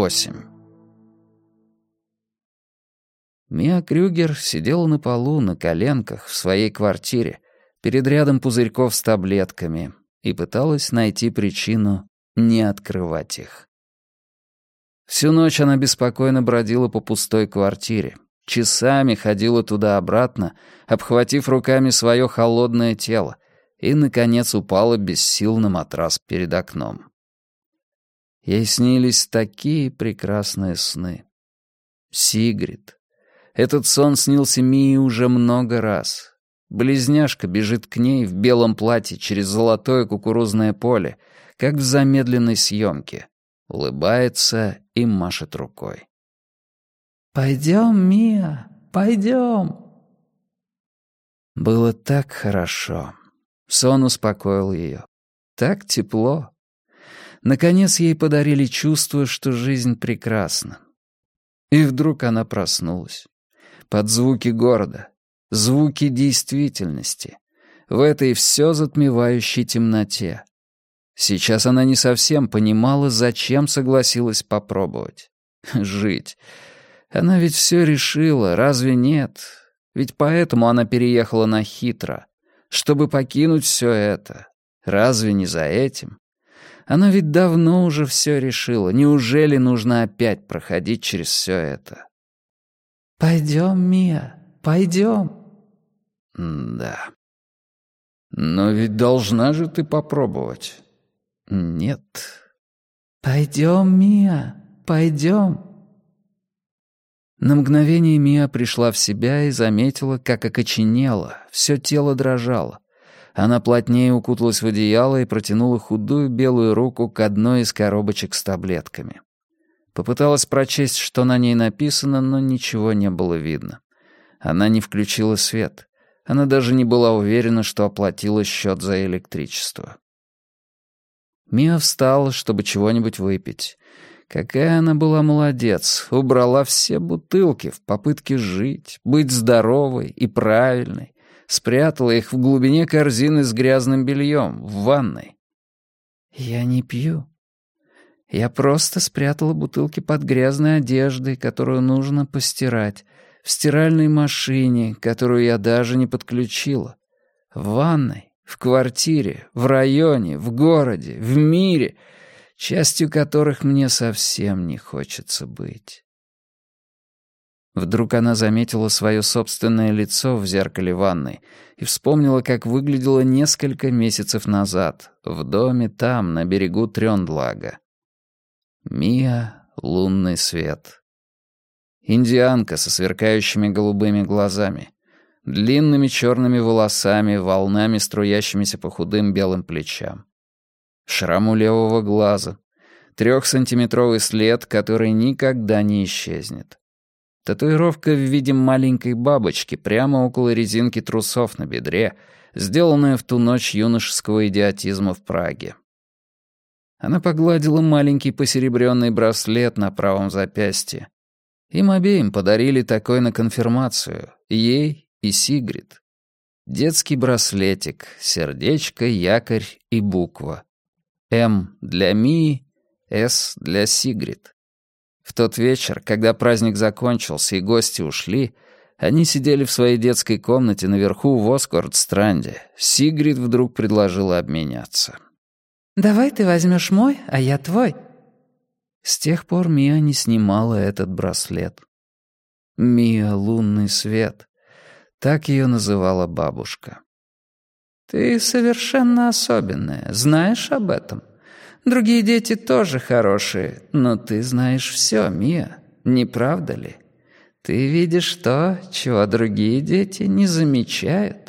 8. Миа Крюгер сидела на полу на коленках в своей квартире перед рядом пузырьков с таблетками и пыталась найти причину не открывать их. Всю ночь она беспокойно бродила по пустой квартире, часами ходила туда-обратно, обхватив руками свое холодное тело, и, наконец, упала без сил на матрас перед окном. Ей снились такие прекрасные сны. Сигрид. Этот сон снился Мии уже много раз. Близняшка бежит к ней в белом платье через золотое кукурузное поле, как в замедленной съемке, улыбается и машет рукой. «Пойдем, Мия, пойдем!» Было так хорошо. Сон успокоил ее. Так тепло. Наконец ей подарили чувство, что жизнь прекрасна. И вдруг она проснулась. Под звуки города, звуки действительности, в этой все затмевающей темноте. Сейчас она не совсем понимала, зачем согласилась попробовать. Жить. Она ведь все решила, разве нет? Ведь поэтому она переехала на Хитро, чтобы покинуть все это. Разве не за этим? Она ведь давно уже все решила. Неужели нужно опять проходить через все это? «Пойдем, Мия, пойдем». Да. Но ведь должна же ты попробовать. Нет. «Пойдем, Мия, пойдем». На мгновение Мия пришла в себя и заметила, как окоченела, все тело дрожало. Она плотнее укуталась в одеяло и протянула худую белую руку к одной из коробочек с таблетками. Попыталась прочесть, что на ней написано, но ничего не было видно. Она не включила свет. Она даже не была уверена, что оплатила счет за электричество. Мия встала, чтобы чего-нибудь выпить. Какая она была молодец, убрала все бутылки в попытке жить, быть здоровой и правильной. Спрятала их в глубине корзины с грязным бельем, в ванной. «Я не пью. Я просто спрятала бутылки под грязной одеждой, которую нужно постирать, в стиральной машине, которую я даже не подключила, в ванной, в квартире, в районе, в городе, в мире, частью которых мне совсем не хочется быть». Вдруг она заметила свое собственное лицо в зеркале ванной и вспомнила, как выглядела несколько месяцев назад, в доме там, на берегу Трёндлага. Мия, лунный свет. Индианка со сверкающими голубыми глазами, длинными черными волосами, волнами, струящимися по худым белым плечам. Шрам у левого глаза, 3-сантиметровый след, который никогда не исчезнет. Татуировка в виде маленькой бабочки прямо около резинки трусов на бедре, сделанная в ту ночь юношеского идиотизма в Праге. Она погладила маленький посеребренный браслет на правом запястье. Им обеим подарили такой на конфирмацию, ей и Сигрид. Детский браслетик, сердечко, якорь и буква. М для Мии, С для Сигрид. В тот вечер, когда праздник закончился и гости ушли, они сидели в своей детской комнате наверху в Оскордстранде. Сигрид вдруг предложила обменяться. «Давай ты возьмешь мой, а я твой». С тех пор Мия не снимала этот браслет. Мия — лунный свет. Так ее называла бабушка. «Ты совершенно особенная, знаешь об этом? Другие дети тоже хорошие, но ты знаешь все, Мия, не правда ли? Ты видишь то, чего другие дети не замечают».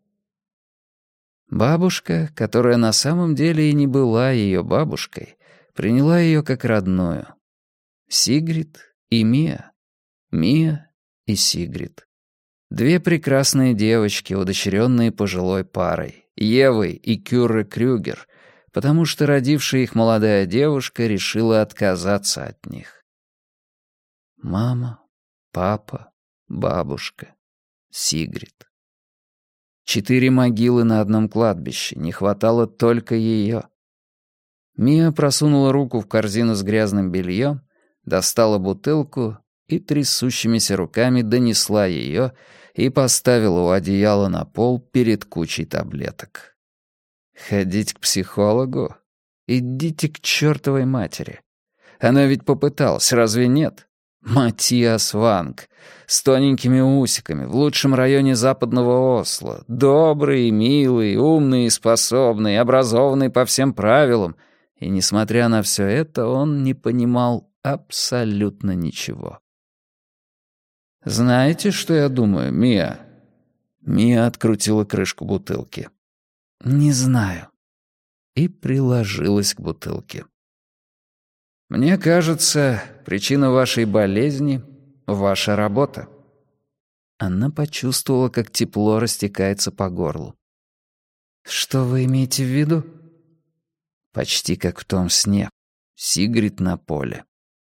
Бабушка, которая на самом деле и не была ее бабушкой, приняла ее как родную. Сигрид и Мия. Мия и Сигрид. Две прекрасные девочки, удочеренные пожилой парой, Евой и Кюрре Крюгер, потому что родившая их молодая девушка решила отказаться от них. Мама, папа, бабушка, Сигрид. 4 могилы на одном кладбище, не хватало только ее. Мия просунула руку в корзину с грязным бельем, достала бутылку и трясущимися руками донесла ее и поставила у одеяла на пол перед кучей таблеток. Ходить к психологу? Идите к чертовой матери. Она ведь попыталась, разве нет? Матиас Ванг, с тоненькими усиками, в лучшем районе западного Осло, добрый, милый, умный, способный, образованный по всем правилам. И, несмотря на все это, он не понимал абсолютно ничего. «Знаете, что я думаю, Мия?» Мия открутила крышку бутылки. «Не знаю». И приложилась к бутылке. «Мне кажется, причина вашей болезни — ваша работа». Она почувствовала, как тепло растекается по горлу. «Что вы имеете в виду?» Почти как в том сне. Сигрид на поле.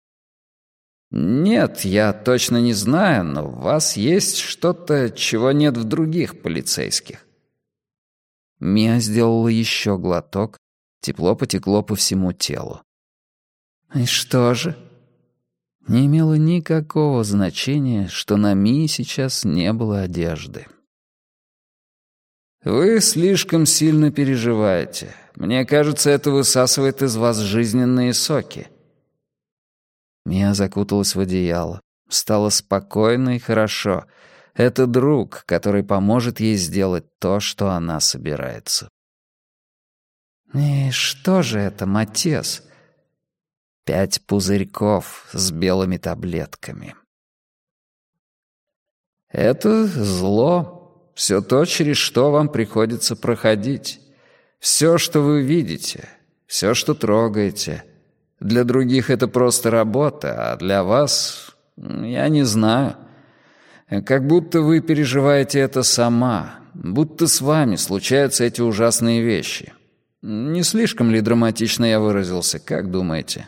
«Нет, я точно не знаю, но в вас есть что-то, чего нет в других полицейских». Мия сделала еще глоток. Тепло потекло по всему телу. «И что же?» Не имело никакого значения, что на Мии сейчас не было одежды. «Вы слишком сильно переживаете. Мне кажется, это высасывает из вас жизненные соки». Мия закуталась в одеяло. Стало спокойно и хорошо. Это друг, который поможет ей сделать то, что она собирается. «И что же это, Матиас?» 5 пузырьков с белыми таблетками. Это зло. Все то, через что вам приходится проходить. Все, что вы видите. Все, что трогаете. Для других это просто работа, а для вас... я не знаю. Как будто вы переживаете это сама. Будто с вами случаются эти ужасные вещи. Не слишком ли драматично я выразился, как думаете?»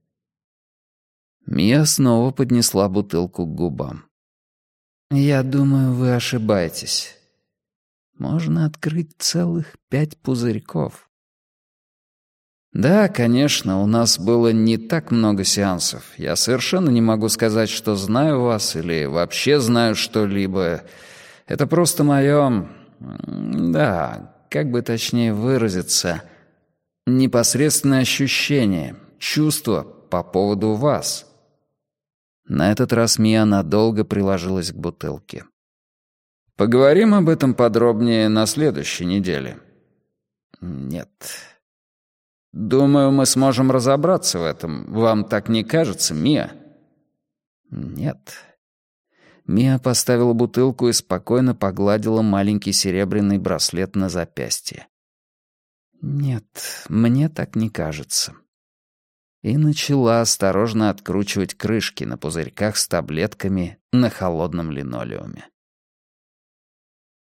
Мия снова поднесла бутылку к губам. «Я думаю, вы ошибаетесь. Можно открыть целых 5 пузырьков». «Да, конечно, у нас было не так много сеансов. Я совершенно не могу сказать, что знаю вас или вообще знаю что-либо. Это просто мое... да, как бы точнее выразиться... непосредственное ощущение, чувство по поводу вас». На этот раз Мия надолго приложилась к бутылке. «Поговорим об этом подробнее на следующей неделе». «Нет». «Думаю, мы сможем разобраться в этом. Вам так не кажется, Мия?» «Нет». Мия поставила бутылку и спокойно погладила маленький серебряный браслет на запястье. «Нет, мне так не кажется». И начала осторожно откручивать крышки на пузырьках с таблетками на холодном линолеуме.